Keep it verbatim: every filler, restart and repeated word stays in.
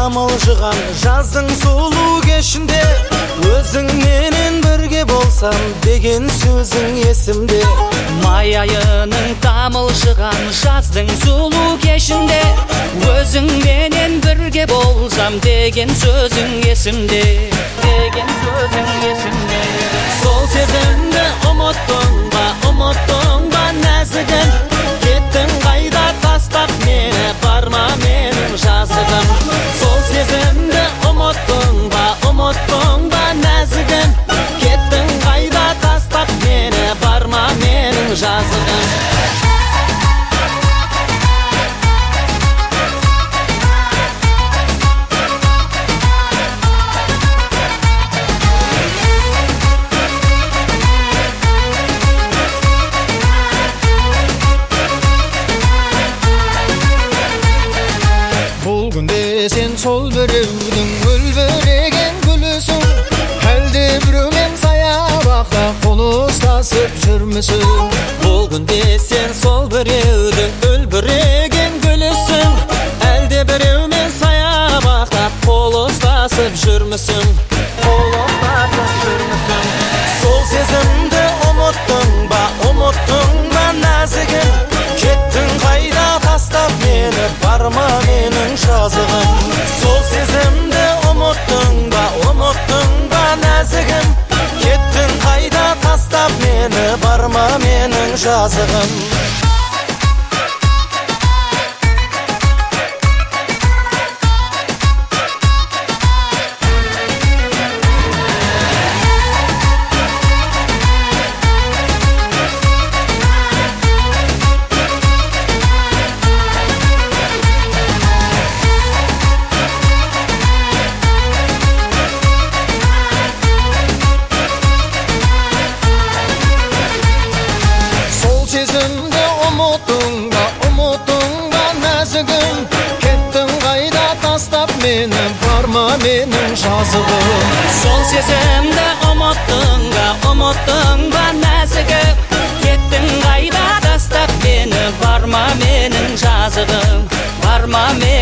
тамылжыған жаздың сұлу кешінде өзің менен бірге болсам деген сөзің есімде. Май айының тамылжыған жаздың сұлу кешінде өзің менен бірге болсам деген сөзің есімде, деген сөзің есімде. Сол сезімді ұмыттың ба, ұмыттың ба нәзігім, кеттің қайда тастап мені, барма менің жазығым. Сол сезімді ұмыттың ба, ұмыттың ба нәзігім, кеттің қайда тастап мені, барма менің жазығым. Сен сол біреудің өлбіреген гүлісің, әлде біреумен саябақта қол ұстасып жүрмісің? Бұл күнде сен сол біреудің өлбіреген гүлісің, әлде біреумен саябақта қол ұстасып жүрмісің? Қол ұстасып жүрмісің? Сол сезімді ұмыттың ба, ұмыттың ба нәзігім, кеттің қайда тастап мені, барма менің жазығым. Сол сезімді ұмыттың ба, ұмыттың ба нәзігім, кеттің қайда тастап мені, барма менің жазығым. Сезімді ұмыттың ба, ұмыттың ба нәзігім, кеттің қайда тастап мені, барма менің жазығым. Сол сезімді ұмыттың ба, ұмыттың ба нәзігім, кеттің қайда тастап мені, барма менің жазығым, барма менің